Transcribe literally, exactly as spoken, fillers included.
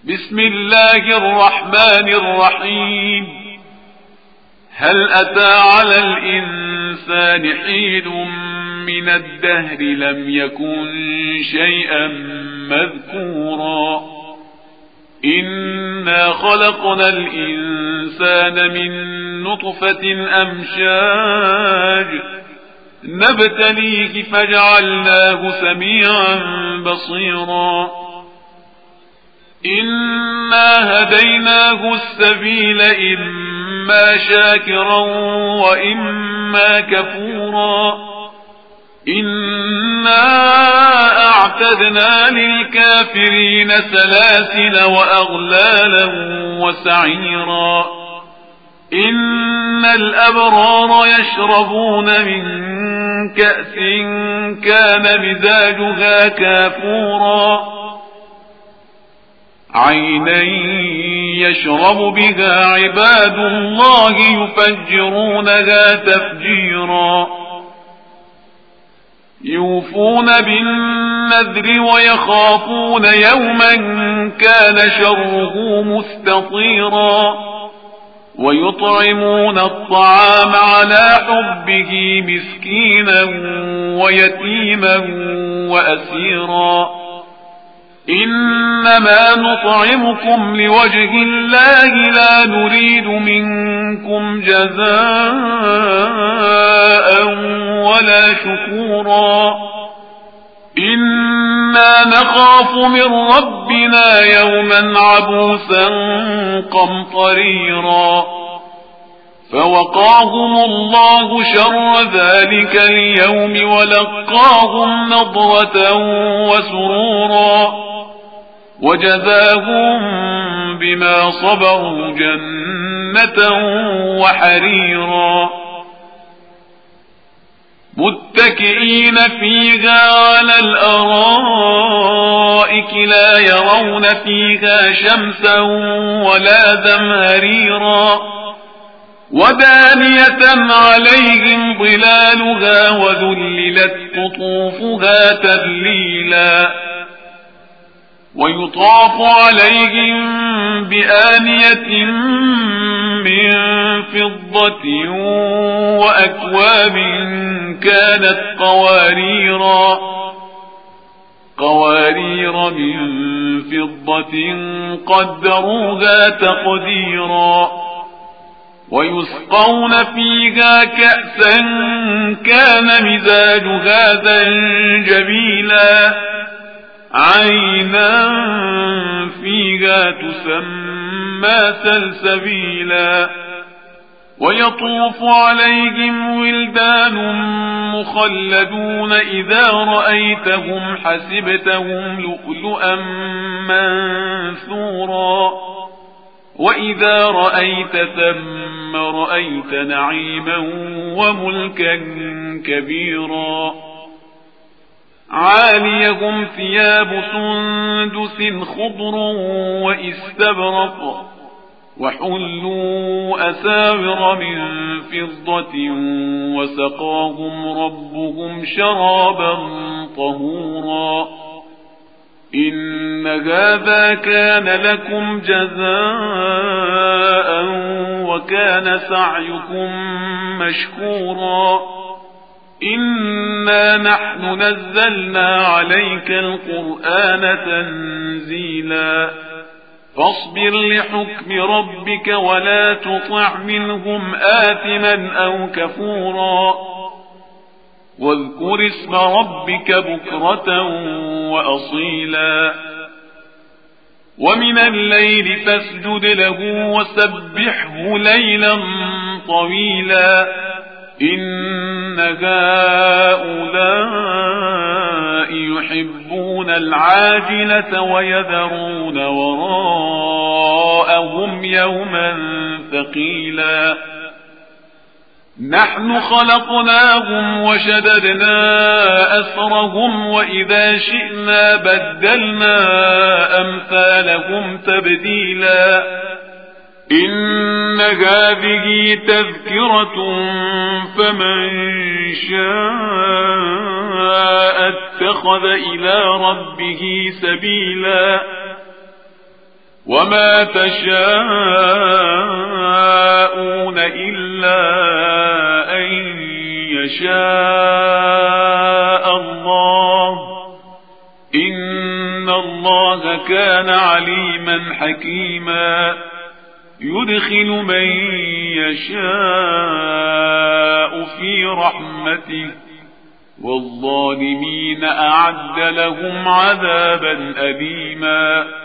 بسم الله الرحمن الرحيم. هل أتى على الإنسان حين من الدهر لم يكن شيئا مذكورا إنا خلقنا الإنسان من نطفة أمشاج نبتليه فجعلناه سميعا بصيرا إنا هديناه السبيل إما شاكرا وإما كفورا إنا أعتدنا للكافرين سلاسل وأغلالا وسعيرا إن الأبرار يشربون من كأس كان مزاجها كافورا عينا يشرب بها عباد الله يفجرونها تفجيرا يوفون بالنذر ويخافون يوما كان شره مستطيرا ويطعمون الطعام على حبه مسكينا ويتيما وأسيرا إنما نطعمكم لوجه الله لا نريد منكم جزاء ولا شكورا إنا نخاف من ربنا يوما عبوسا قمطريرا فوقاهم الله شر ذلك اليوم ولقاهم نضرة وسرورا وجزاهم بما صبروا جنة وحريرا متكئين فيها على الأرائك لا يرون فيها شمسا ولا زمهريرا ودانية عليهم ظلالها وذللت قطوفها تذليلا ويطاف عليهم بآنية من فضة وأكواب كانت قواريرا قوارير من فضة قدروها تقديرا ويسقون فيها كأسا كان مزاجها زنجبيلا عينا فيها تسمى سلسبيلا ويطوف عليهم ولدان مخلدون إذا رأيتهم حسبتهم لؤلؤا منثورا وإذا رأيت ثم رأيت نعيما وملكا كبيرا عاليهم ثياب سندس خضر وإستبرق وحلوا أساور من فضة وسقاهم ربهم شرابا طهورا إن هذا كان لكم جزاء وكان سعيكم مشكورا إنا نحن نزلنا عليك القرآن تنزيلا فاصبر لحكم ربك ولا تطع منهم آثما أو كفورا واذكر اسم ربك بكرة وأصيلا ومن الليل فاسجد له وسبحه ليلا طويلا إن هؤلاء يحبون العاجلة ويذرون وراءهم يوما ثقيلا نحن خلقناهم وشددنا أسرهم وإذا شئنا بدلنا أمثالهم تبديلا إن هذه تذكرة فمن شاء اتخذ إلى ربه سبيلا وما تشاءون إلا أن يشاء الله إن الله كان عليما حكيما يدخل من يشاء في رحمته والظالمين أعد لهم عذابا أليما